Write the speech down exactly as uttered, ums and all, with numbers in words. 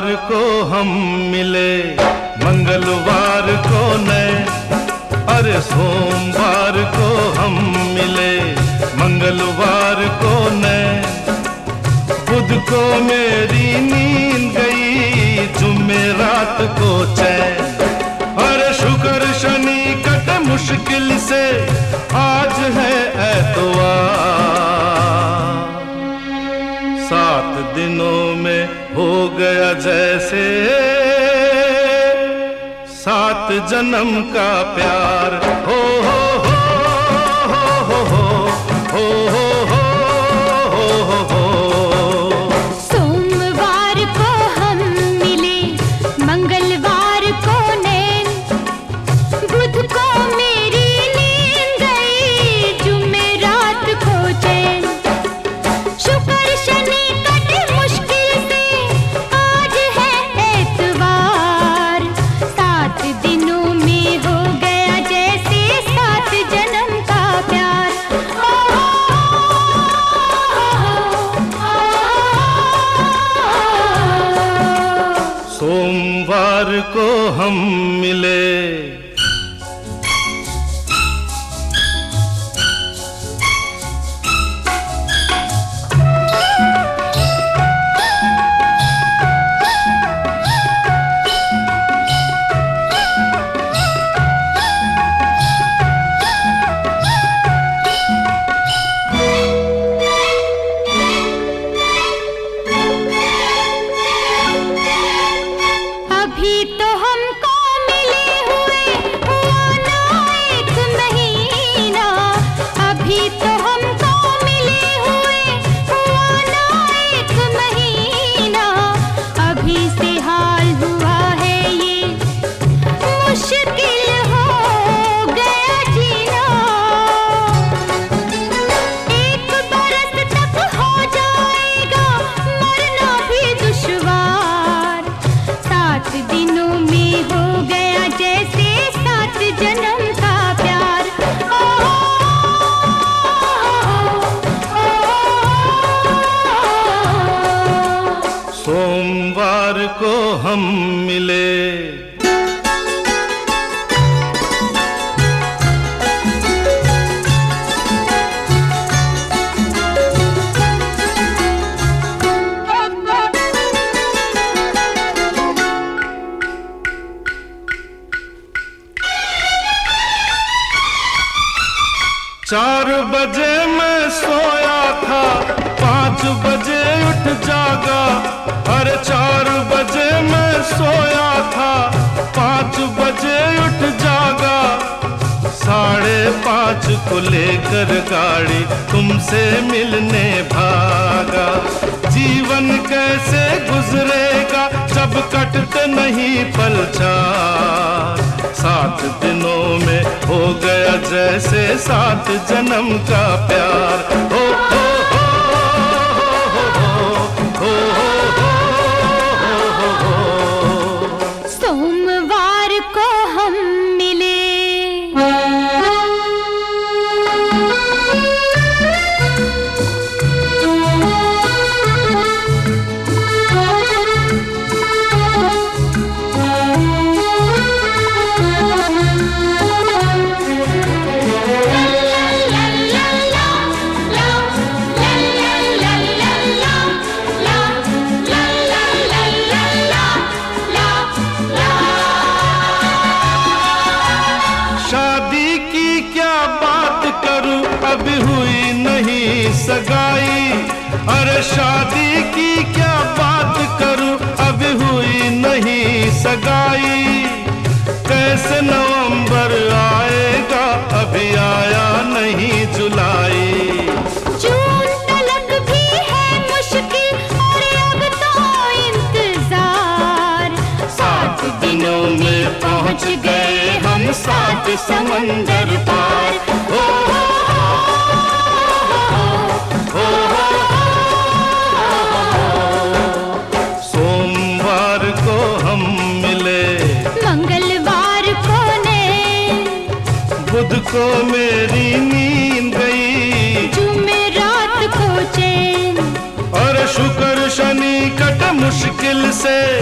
को हम मिले, मंगलवार को नए, अरे सोमवार को हम मिले, मंगलवार को नए। बुध को मेरी नींद गई, जुमेरात को चैन, अरे शुक्र शनि कटे मुश्किल से, आज है एतवार। सात दिनों में हो गया जैसे सात जन्म का प्यार। हो हो हो हो हो हो हो हो हो हो। सोमवार को हम मिले, मंगलवार को नैन, बुध को मेरी नींद गई, जुमेरात को चैन, शुक्र शनि कटे मुश्किल से, आज है एतवार। सात दिनों में हो गया जैसे सात जन्म का प्यार। सोमवार को हम मिले। अभी तो हमको मिले हुए हुआ ना एक महीना, अभी तो हमको मिले हुए हुआ ना एक महीना, अभी से हाल हुआ है ये मुश्किल हो गया जीना। एक बरस तक हो जाएगा मरना भी दुश्वार। सात दिनों में हो गया जैसे सात जन्म का प्यार। ओ, सोमवार को हम मिले। चार बजे मैं सोया था, पाँच बजे उठ जागा, अरे चार बजे मैं सोया था, पाँच बजे उठ जागा, साढ़े पाँच को लेकर गाड़ी तुमसे मिलने भागा। जीवन कैसे गुजरेगा जब कटते नहीं पल चार। सात दिनों में हो गया जैसे सात जन्म का प्यार। हो हो हो हो हो हो। सोमवार को हम मिले। शादी की क्या बात करूं, अभी हुई नहीं सगाई, अरे शादी की क्या बात करूं, अभी हुई नहीं सगाई। कैसे नवंबर आएगा, अभी आया नहीं जुलाई। जून तलक भी है मुश्किल और अब तो इंतजार। सात दिनों में पहुंच गए हम सात समंदर पार। हो हो हो हो। सोमवार को हम मिले, मंगलवार को नैन, बुध को मेरी नींद गई, जुमेरात को चैन, और शुक्र शनि कट मुश्किल से,